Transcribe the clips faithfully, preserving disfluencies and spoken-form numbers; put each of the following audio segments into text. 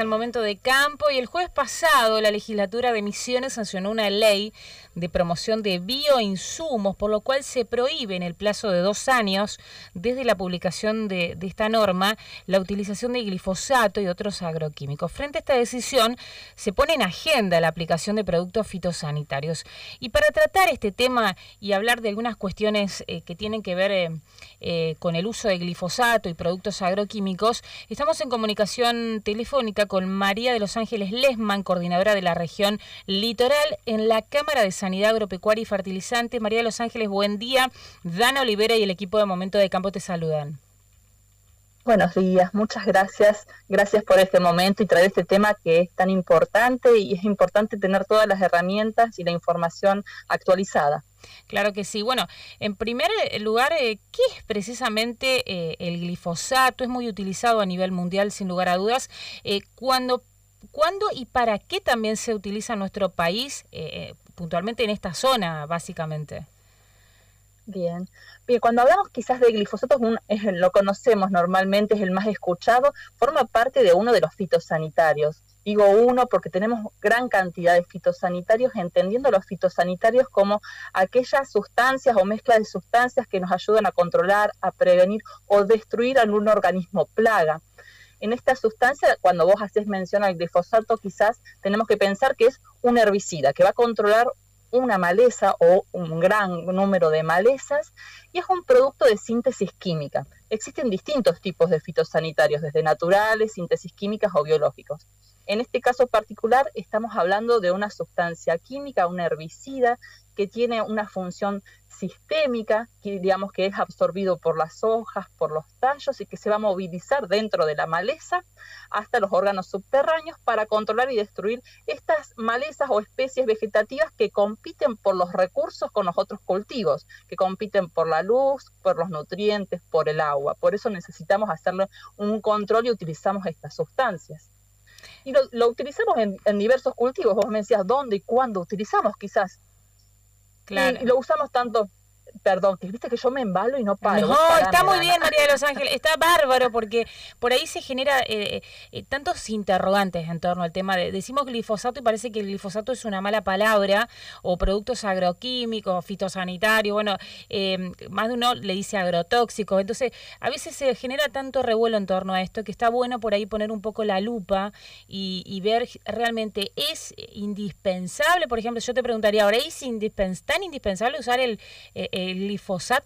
al Momento de Campo y el jueves pasado la legislatura de Misiones sancionó una ley de promoción de bioinsumos, por lo cual se prohíbe en el plazo de dos años desde la publicación de, de esta norma la utilización de glifosato y otros agroquímicos. Frente a esta decisión se pone en agenda la aplicación de productos fitosanitarios. Y para tratar este tema y hablar de algunas cuestiones eh, que tienen que ver eh, eh, con el uso de glifosato y productos agroquímicos, estamos en comunicación telefónica con María de los Ángeles Lesman, coordinadora de la región Litoral en la Cámara de Sanidad Agropecuaria y Fertilizante. María de los Ángeles, buen día. Dana Olivera y el equipo de Momento de Campo te saludan. Buenos días, muchas gracias. Gracias por este momento y traer este tema que es tan importante, y es importante tener todas las herramientas y la información actualizada. Claro que sí. Bueno, en primer lugar, eh, ¿qué es precisamente eh, el glifosato? Es muy utilizado a nivel mundial, sin lugar a dudas. Eh, ¿cuándo, ¿Cuándo y para qué también se utiliza en nuestro país, eh, puntualmente en esta zona, básicamente? Bien. Bien, cuando hablamos quizás de glifosato, es un, es, lo conocemos normalmente, es el más escuchado, forma parte de uno de los fitosanitarios. Digo uno porque tenemos gran cantidad de fitosanitarios, entendiendo los fitosanitarios como aquellas sustancias o mezclas de sustancias que nos ayudan a controlar, a prevenir o destruir algún organismo plaga. En esta sustancia, cuando vos haces mención al glifosato, quizás tenemos que pensar que es un herbicida que va a controlar una maleza o un gran número de malezas, y es un producto de síntesis química. Existen distintos tipos de fitosanitarios, desde naturales, síntesis químicas o biológicos. En este caso particular estamos hablando de una sustancia química, un herbicida, que tiene una función sistémica, que digamos que es absorbido por las hojas, por los tallos, y que se va a movilizar dentro de la maleza hasta los órganos subterráneos para controlar y destruir estas malezas o especies vegetativas que compiten por los recursos con los otros cultivos, que compiten por la luz, por los nutrientes, por el agua. Por eso necesitamos hacerle un control y utilizamos estas sustancias. Y lo, lo utilizamos en, en diversos cultivos. Vos me decías dónde y cuándo utilizamos, quizás. Claro. Y, y lo usamos tanto, perdón, que viste que yo me embalo y no paro. No, Parame, está muy Dana. bien, María de los Ángeles, está bárbaro, porque por ahí se genera eh, eh, tantos interrogantes en torno al tema de, decimos glifosato y parece que el glifosato es una mala palabra, o productos agroquímicos, fitosanitarios, bueno, eh, más de uno le dice agrotóxicos, entonces a veces se genera tanto revuelo en torno a esto que está bueno por ahí poner un poco la lupa y, y ver realmente, ¿es indispensable? Por ejemplo, yo te preguntaría ahora, ¿es indispens tan indispensable usar el, eh, el glifosato?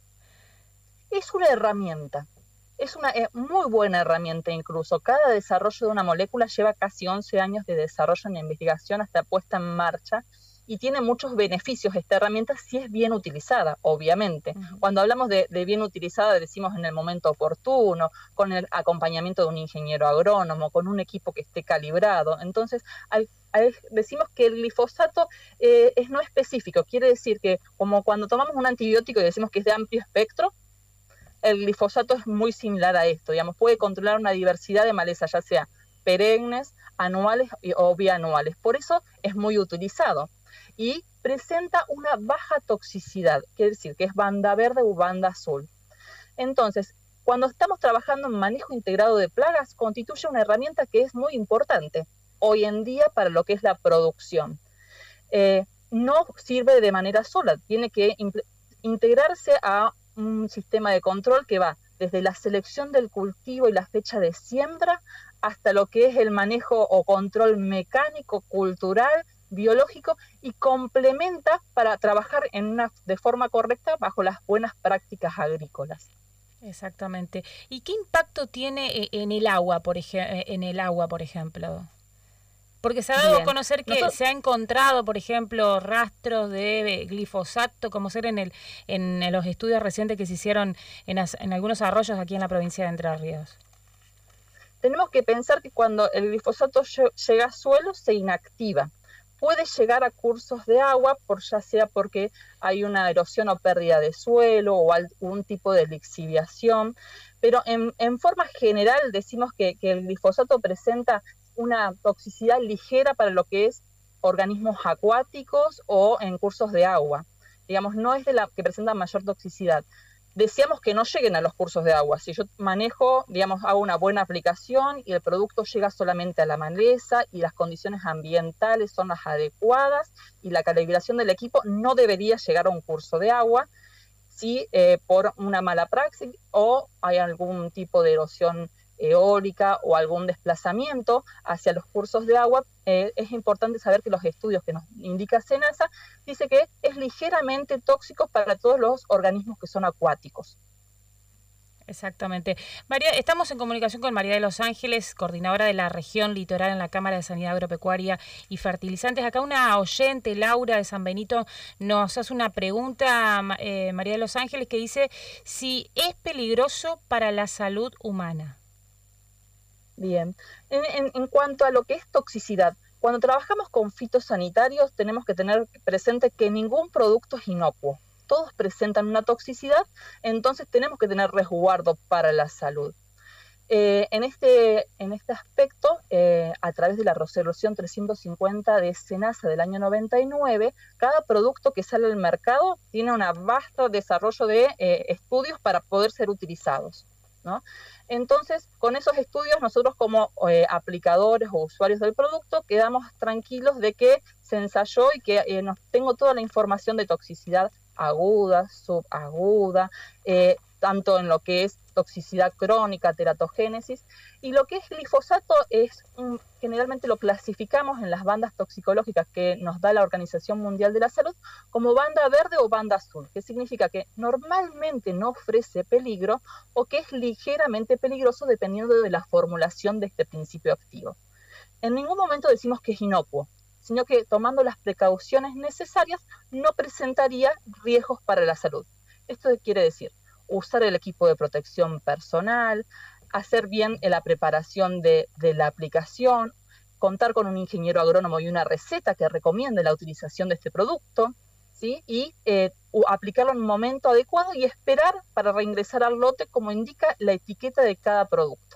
Es una herramienta, es una eh, muy buena herramienta incluso. Cada desarrollo de una molécula lleva casi once años de desarrollo en investigación hasta puesta en marcha, y tiene muchos beneficios esta herramienta si es bien utilizada, obviamente. Uh-huh. Cuando hablamos de, de bien utilizada, decimos en el momento oportuno, con el acompañamiento de un ingeniero agrónomo, con un equipo que esté calibrado. Entonces, al decimos que el glifosato eh, es no específico, quiere decir que como cuando tomamos un antibiótico y decimos que es de amplio espectro, el glifosato es muy similar a esto, digamos, puede controlar una diversidad de malezas, ya sea perennes, anuales o bianuales. Por eso es muy utilizado y presenta una baja toxicidad, quiere decir que es banda verde o banda azul. Entonces, cuando estamos trabajando en manejo integrado de plagas, constituye una herramienta que es muy importante hoy en día para lo que es la producción. Eh, no sirve de manera sola, tiene que integrarse a un sistema de control que va desde la selección del cultivo y la fecha de siembra hasta lo que es el manejo o control mecánico, cultural, biológico, y complementa para trabajar en una, de forma correcta bajo las buenas prácticas agrícolas. Exactamente. ¿Y qué impacto tiene en el agua, por ej- en el agua, por ejemplo? Porque se ha dado Bien. a conocer que Nosotros... se ha encontrado, por ejemplo, rastros de glifosato, como ser en el en los estudios recientes que se hicieron en, as, en algunos arroyos aquí en la provincia de Entre Ríos. Tenemos que pensar que cuando el glifosato llega a suelo se inactiva. Puede llegar a cursos de agua, por ya sea porque hay una erosión o pérdida de suelo o algún tipo de lixiviación, pero en, en forma general decimos que, que el glifosato presenta una toxicidad ligera para lo que es organismos acuáticos o en cursos de agua. Digamos, no es de la que presenta mayor toxicidad. deseamos que no lleguen a los cursos de agua. Si yo manejo, digamos, hago una buena aplicación y el producto llega solamente a la maleza y las condiciones ambientales son las adecuadas y la calibración del equipo no debería llegar a un curso de agua, si eh, por una mala praxis o hay algún tipo de erosión eólica o algún desplazamiento hacia los cursos de agua, eh, es importante saber que los estudios que nos indica SENASA dice que es ligeramente tóxico para todos los organismos que son acuáticos. Exactamente. María, estamos en comunicación con María de Los Ángeles, coordinadora de la región litoral en la Cámara de Sanidad Agropecuaria y Fertilizantes. Acá una oyente, Laura de San Benito, nos hace una pregunta, eh, María de Los Ángeles, que dice si es peligroso para la salud humana. Bien, en, en, en cuanto a lo que es toxicidad, cuando trabajamos con fitosanitarios tenemos que tener presente que ningún producto es inocuo. Todos presentan una toxicidad, entonces tenemos que tener resguardo para la salud. Eh, en, este, en este aspecto, eh, a través de la resolución trescientos cincuenta de SENASA del año noventa y nueve, cada producto que sale al mercado tiene un vasto desarrollo de eh, estudios para poder ser utilizados, ¿no? Entonces, con esos estudios, nosotros como eh, aplicadores o usuarios del producto quedamos tranquilos de que se ensayó y que eh, nos, tengo toda la información de toxicidad aguda, subaguda, eh, tanto en lo que es toxicidad crónica, teratogénesis, y lo que es glifosato es, um, generalmente lo clasificamos en las bandas toxicológicas que nos da la Organización Mundial de la Salud como banda verde o banda azul, que significa que normalmente no ofrece peligro o que es ligeramente peligroso dependiendo de la formulación de este principio activo. En ningún momento decimos que es inocuo, sino que tomando las precauciones necesarias no presentaría riesgos para la salud. Esto quiere decir usar el equipo de protección personal, hacer bien la preparación de, de la aplicación, contar con un ingeniero agrónomo y una receta que recomiende la utilización de este producto, ¿sí? Y eh, aplicarlo en un momento adecuado y esperar para reingresar al lote como indica la etiqueta de cada producto.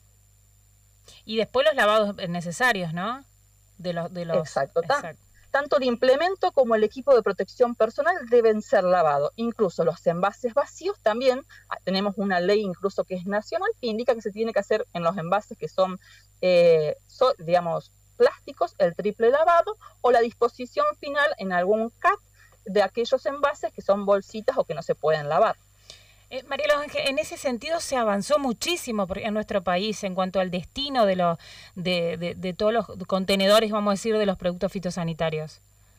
Y después los lavados necesarios, ¿no? De los, de los... Exacto. Exacto. Tanto el implemento como el equipo de protección personal deben ser lavados. Incluso los envases vacíos también, tenemos una ley incluso que es nacional que indica que se tiene que hacer en los envases que son, eh, so, digamos, plásticos, el triple lavado o la disposición final en algún C A P de aquellos envases que son bolsitas o que no se pueden lavar. Eh, María Los Ángeles, en ese sentido se avanzó muchísimo en nuestro país en cuanto al destino de, los, de, de, de todos los contenedores, vamos a decir, de los productos fitosanitarios.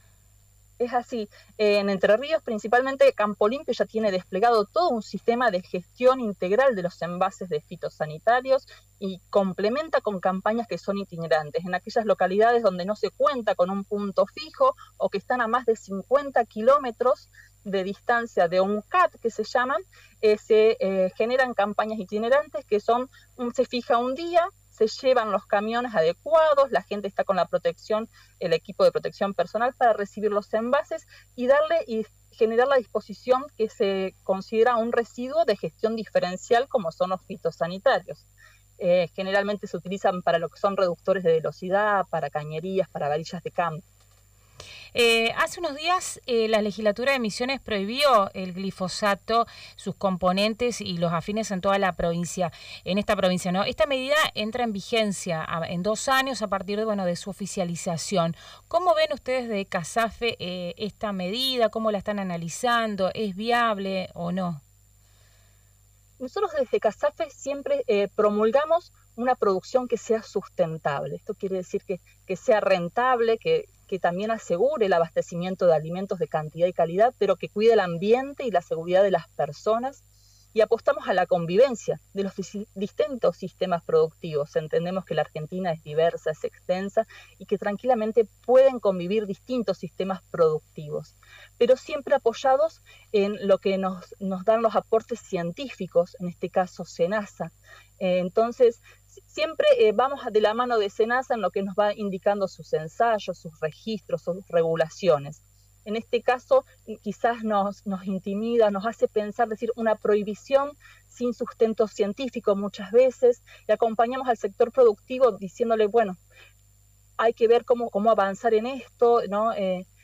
Es así. Eh, en Entre Ríos, principalmente, Campo Limpio ya tiene desplegado todo un sistema de gestión integral de los envases de fitosanitarios y complementa con campañas que son itinerantes. En aquellas localidades donde no se cuenta con un punto fijo o que están a más de cincuenta kilómetros de distancia de un C A T que se llaman, eh, se eh, generan campañas itinerantes que son, um, se fija un día, se llevan los camiones adecuados, la gente está con la protección, el equipo de protección personal para recibir los envases y darle y generar la disposición que se considera un residuo de gestión diferencial como son los fitosanitarios. Eh, generalmente se utilizan para lo que son reductores de velocidad, para cañerías, para varillas de campo. Eh, hace unos días eh, la legislatura de Misiones prohibió el glifosato, sus componentes y los afines en toda la provincia, en esta provincia, ¿no? Esta medida entra en vigencia a, en dos años a partir de, bueno, de su oficialización. ¿Cómo ven ustedes de CASAFE eh, esta medida? ¿Cómo la están analizando? ¿Es viable o no? Nosotros desde CASAFE siempre eh, promulgamos una producción que sea sustentable. Esto quiere decir que, que sea rentable, que, que también asegure el abastecimiento de alimentos de cantidad y calidad, pero que cuide el ambiente y la seguridad de las personas. Y apostamos a la convivencia de los distintos sistemas productivos. Entendemos que la Argentina es diversa, es extensa y que tranquilamente pueden convivir distintos sistemas productivos, pero siempre apoyados en lo que nos, nos dan los aportes científicos, en este caso SENASA. Eh, entonces, siempre eh, vamos de la mano de SENASA en lo que nos va indicando sus ensayos, sus registros, sus regulaciones. En este caso, quizás nos, nos intimida, nos hace pensar, decir, una prohibición sin sustento científico muchas veces, y acompañamos al sector productivo diciéndole, bueno, hay que ver cómo, cómo avanzar en esto, ¿no? Eh,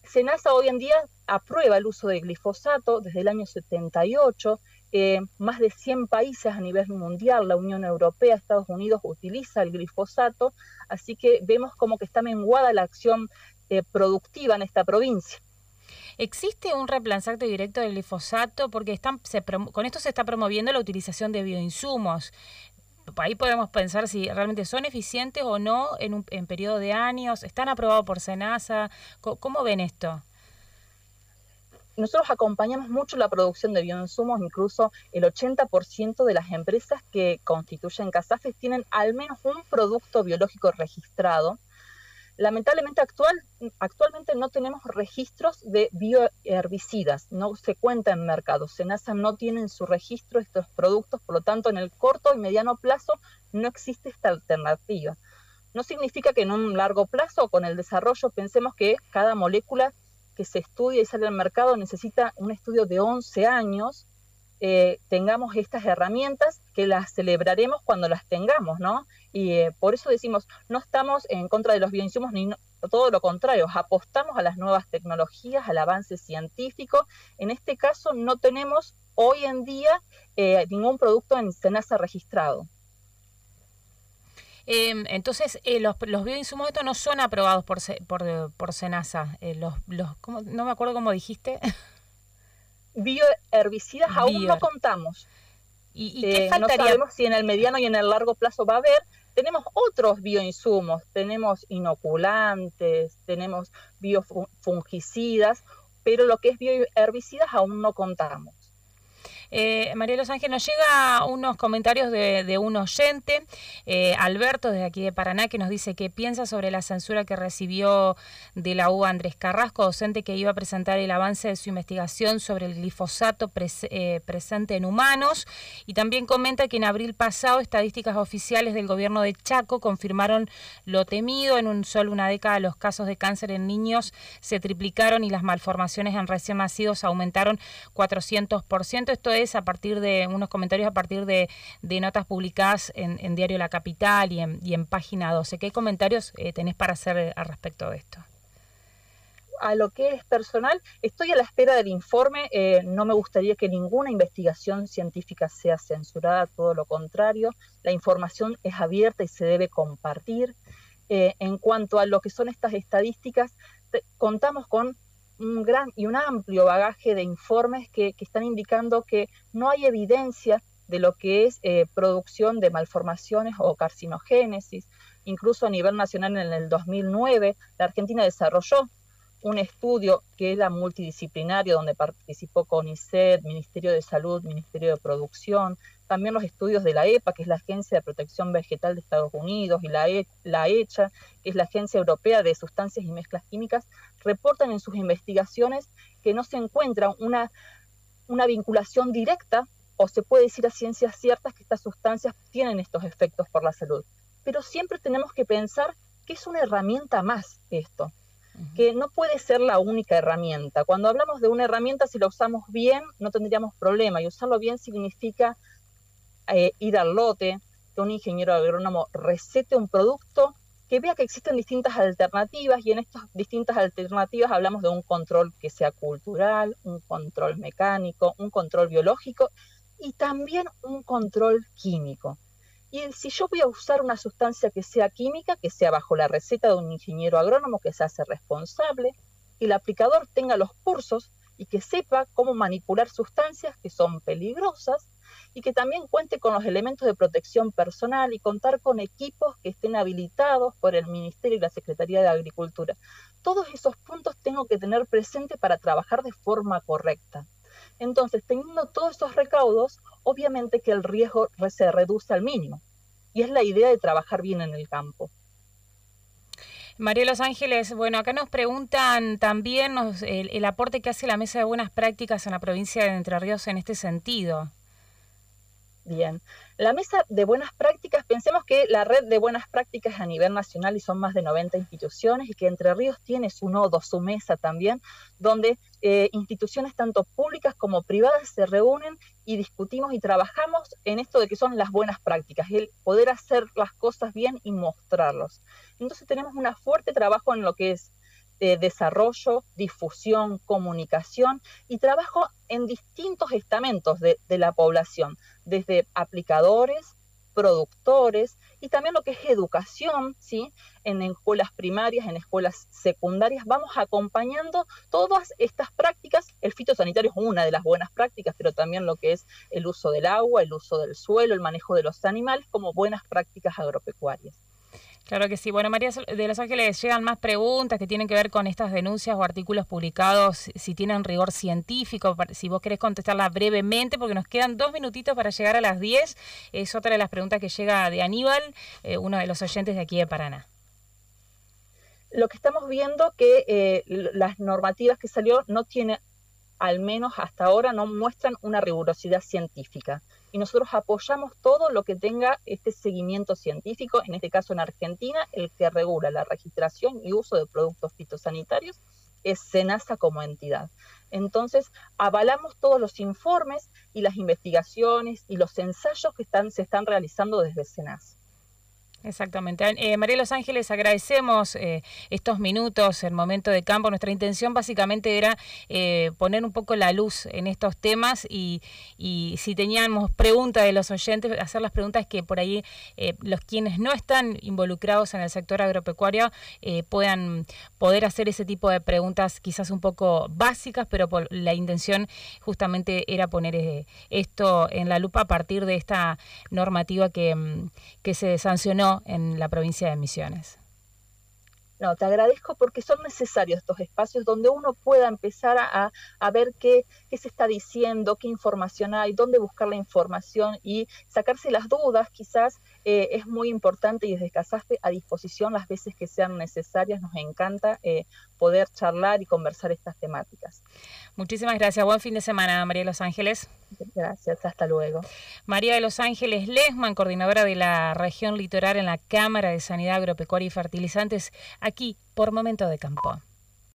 SENASA hoy en día aprueba el uso de glifosato desde el año setenta y ocho, eh, más de cien países a nivel mundial, la Unión Europea, Estados Unidos utiliza el glifosato, así que vemos como que está menguada la acción eh, productiva en esta provincia. ¿Existe un reemplazante directo del glifosato? Porque están, se, con esto se está promoviendo la utilización de bioinsumos. Ahí podemos pensar si realmente son eficientes o no en un en periodo de años. ¿Están aprobados por SENASA? ¿Cómo, cómo ven esto? Nosotros acompañamos mucho la producción de bioinsumos, incluso el ochenta por ciento de las empresas que constituyen CASAFES tienen al menos un producto biológico registrado. Lamentablemente actual, actualmente no tenemos registros de bioherbicidas, no se cuenta en mercado. SENASA no tiene en su registro estos productos, por lo tanto en el corto y mediano plazo no existe esta alternativa. No significa que en un largo plazo, con el desarrollo, pensemos que cada molécula que se estudia y sale al mercado necesita un estudio de once años, eh, tengamos estas herramientas que las celebraremos cuando las tengamos, ¿no? Y eh, por eso decimos, no estamos en contra de los bioinsumos, ni no, todo lo contrario, apostamos a las nuevas tecnologías, al avance científico. En este caso no tenemos hoy en día eh, ningún producto en SENASA registrado. Eh, entonces, eh, los, los bioinsumos estos no son aprobados por por, por SENASA. Eh, los, los, ¿cómo? No me acuerdo cómo dijiste. Bioherbicidas Bio. aún no contamos. ¿Y, y qué eh, faltaría? No sabemos si en el mediano y en el largo plazo va a haber. Tenemos otros bioinsumos, tenemos inoculantes, tenemos biofungicidas, pero lo que es bioherbicidas aún no contamos. Eh, María Los Ángeles, nos llega unos comentarios de, de un oyente, eh, Alberto, desde aquí de Paraná, que nos dice qué piensa sobre la censura que recibió de la U B A Andrés Carrasco, docente que iba a presentar el avance de su investigación sobre el glifosato pres, eh, presente en humanos, y también comenta que en abril pasado estadísticas oficiales del gobierno de Chaco confirmaron lo temido. En un solo una década los casos de cáncer en niños se triplicaron y las malformaciones en recién nacidos aumentaron cuatrocientos por ciento. Esto es a partir de unos comentarios a partir de, de notas publicadas en, en Diario La Capital y en, y en Página doce. ¿Qué comentarios eh, tenés para hacer al respecto de esto? A lo que es personal, estoy a la espera del informe. Eh, no me gustaría que ninguna investigación científica sea censurada, todo lo contrario. La información es abierta y se debe compartir. Eh, en cuanto a lo que son estas estadísticas, te, contamos con un gran y un amplio bagaje de informes que, que están indicando que no hay evidencia de lo que es eh, producción de malformaciones o carcinogénesis. Incluso a nivel nacional en el dos mil nueve, la Argentina desarrolló un estudio que era multidisciplinario, donde participó CONICET, Ministerio de Salud, Ministerio de Producción, también los estudios de la EPA, que es la Agencia de Protección Vegetal de Estados Unidos, y la, e, la ECHA, que es la Agencia Europea de Sustancias y Mezclas Químicas, reportan en sus investigaciones que no se encuentra una, una vinculación directa, o se puede decir a ciencias ciertas que estas sustancias tienen estos efectos por la salud. Pero siempre tenemos que pensar que es una herramienta más esto, que no puede ser la única herramienta. Cuando hablamos de una herramienta, si la usamos bien, no tendríamos problema, y usarlo bien significa eh, ir al lote, que un ingeniero agrónomo recete un producto, que vea que existen distintas alternativas, y en estas distintas alternativas hablamos de un control que sea cultural, un control mecánico, un control biológico, y también un control químico. Y si yo voy a usar una sustancia que sea química, que sea bajo la receta de un ingeniero agrónomo que se hace responsable, que el aplicador tenga los cursos y que sepa cómo manipular sustancias que son peligrosas, y que también cuente con los elementos de protección personal y contar con equipos que estén habilitados por el Ministerio y la Secretaría de Agricultura. Todos esos puntos tengo que tener presente para trabajar de forma correcta. Entonces, teniendo todos esos recaudos, obviamente que el riesgo se reduce al mínimo. Y es la idea de trabajar bien en el campo. María Los Ángeles, bueno, acá nos preguntan también nos, el, el aporte que hace la Mesa de Buenas Prácticas en la provincia de Entre Ríos en este sentido. Bien, la Mesa de Buenas Prácticas, pensemos que la red de buenas prácticas a nivel nacional y son más de noventa instituciones, y que Entre Ríos tiene su nodo, su mesa también, donde eh, instituciones tanto públicas como privadas se reúnen y discutimos y trabajamos en esto de que son las buenas prácticas, el poder hacer las cosas bien y mostrarlos. Entonces tenemos un fuerte trabajo en lo que es eh, desarrollo, difusión, comunicación y trabajo en distintos estamentos de, de la población, desde aplicadores, productores y también lo que es educación, ¿sí? En escuelas primarias, en escuelas secundarias, vamos acompañando todas estas prácticas. El fitosanitario es una de las buenas prácticas, pero también lo que es el uso del agua, el uso del suelo, el manejo de los animales como buenas prácticas agropecuarias. Claro que sí. Bueno, María de Los Ángeles, llegan más preguntas que tienen que ver con estas denuncias o artículos publicados, si tienen rigor científico, si vos querés contestarla brevemente, porque nos quedan dos minutitos para llegar a las diez. Es otra de las preguntas que llega de Aníbal, eh, uno de los oyentes de aquí de Paraná. Lo que estamos viendo que eh, las normativas que salió no tiene, al menos hasta ahora, no muestran una rigurosidad científica. Y nosotros apoyamos todo lo que tenga este seguimiento científico, en este caso en Argentina, el que regula la registración y uso de productos fitosanitarios es SENASA como entidad. Entonces, avalamos todos los informes y las investigaciones y los ensayos que están, se están realizando desde SENASA. Exactamente. Eh, María de Los Ángeles, agradecemos eh, estos minutos, el momento de campo. Nuestra intención básicamente era eh, poner un poco la luz en estos temas y, y si teníamos preguntas de los oyentes, hacer las preguntas que por ahí eh, los quienes no están involucrados en el sector agropecuario eh, puedan poder hacer ese tipo de preguntas quizás un poco básicas, pero por la intención justamente era poner eh, esto en la lupa a partir de esta normativa que, que se sancionó en la provincia de Misiones. No, te agradezco porque son necesarios estos espacios donde uno pueda empezar a, a ver qué, qué se está diciendo, qué información hay, dónde buscar la información y sacarse las dudas. Quizás eh, es muy importante y desde Casafe a disposición las veces que sean necesarias. Nos encanta eh, poder charlar y conversar estas temáticas. Muchísimas gracias. Buen fin de semana, María de Los Ángeles. Gracias, hasta luego. María de Los Ángeles Lesman, coordinadora de la región litoral en la Cámara de Sanidad Agropecuaria y Fertilizantes, aquí por Momento de Campo.